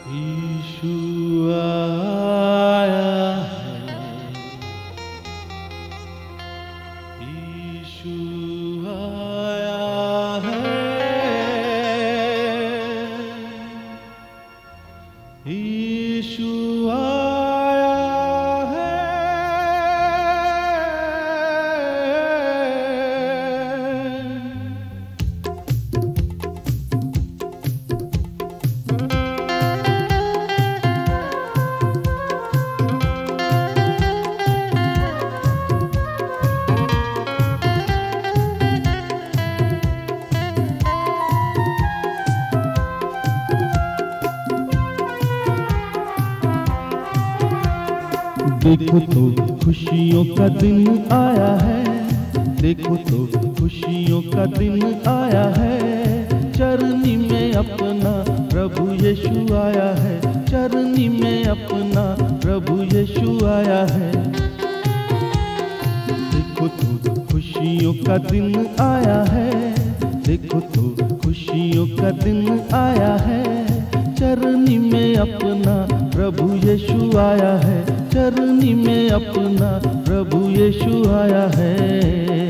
यीशु आया है, यीशु आया है, यीशु आया है। देखो तो खुशियों का दिन आया है, देखो तो खुशियों का दिन आया है। चरनी में अपना प्रभु यीशु आया है, चरनी में अपना प्रभु यीशु आया है। देखो तो खुशियों का दिन आया है, देखो तो खुशियों का दिन आया है। चरनी में अपना प्रभु यीशु आया है, चरनी में अपना प्रभु यीशु आया है।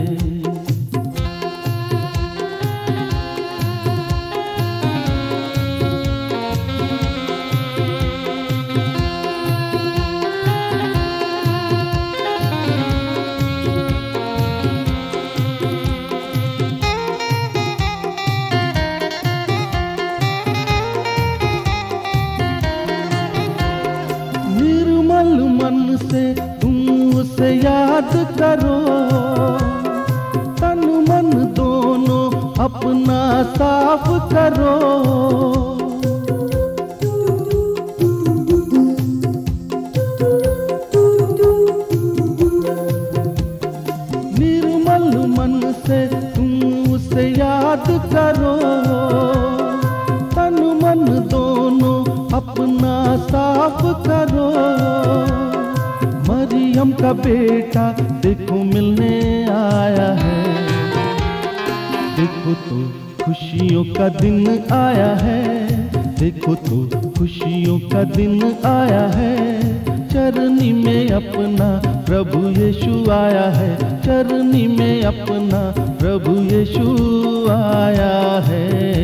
मन से तुम उसे याद करो, तन मन दोनों अपना साफ करो। निर्मल मन से तुम उसे याद करो, तन मन दोनों अपना साफ करो। मरियम का बेटा देखो मिलने आया है, देखो तो खुशियों का दिन आया है, देखो तो खुशियों का दिन आया है। चरनी में अपना प्रभु यीशु आया है, चरनी में अपना प्रभु यीशु आया है।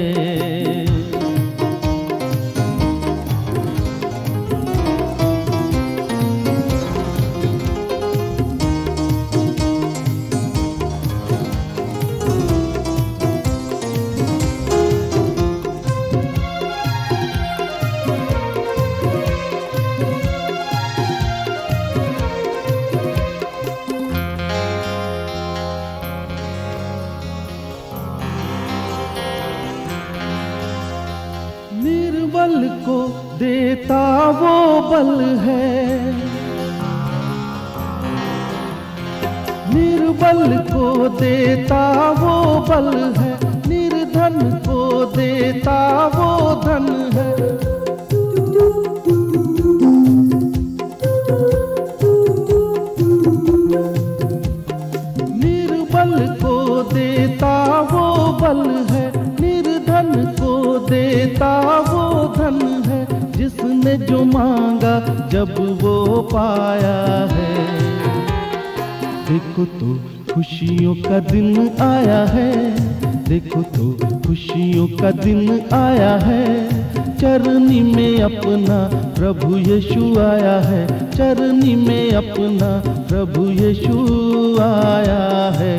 निर्बल को देता वो बल है, निर्बल को देता वो बल है, निर्धन को देता वो धन है। निर्बल को देता वो बल है, निर्धन को देता वो धन है। जिसने जो मांगा जब वो पाया है। देखो तो खुशियों का दिन आया है, देखो तो खुशियों का दिन आया है। चरनी में अपना प्रभु यीशु आया है, चरनी में अपना प्रभु यीशु आया है।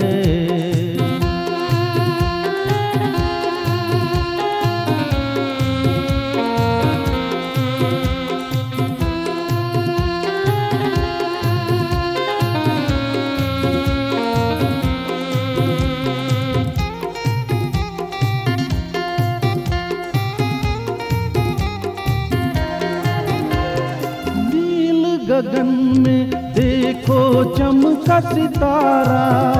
गगन में देखो चमका सितारा,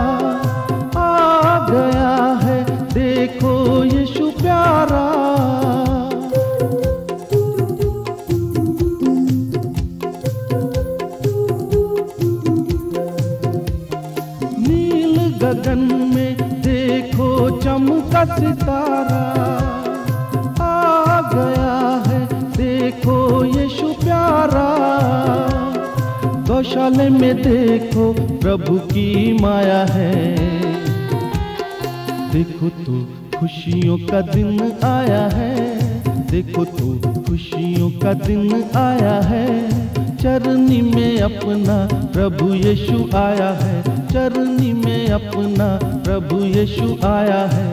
आ गया है देखो यीशु प्यारा। नील गगन में देखो चमका सितारा, आ गया है यीशु प्यारा। गौशाले में देखो प्रभु की माया है। देखो तो खुशियों का दिन आया है, देखो तो खुशियों का दिन आया है। चरनी में अपना प्रभु यीशु आया है, चरनी में अपना प्रभु यीशु आया है।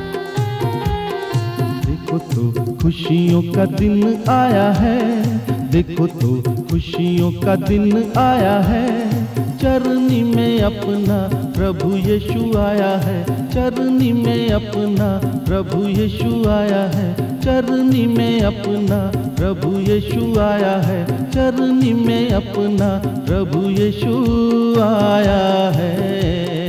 देखो तो खुशियों का दिन आया है, देखो तो खुशियों का दिन आया है। चरनी में अपना प्रभु यीशु आया है, चरनी में अपना प्रभु यीशु आया है। चरनी में अपना प्रभु यीशु आया है, चरनी में अपना प्रभु यीशु आया है।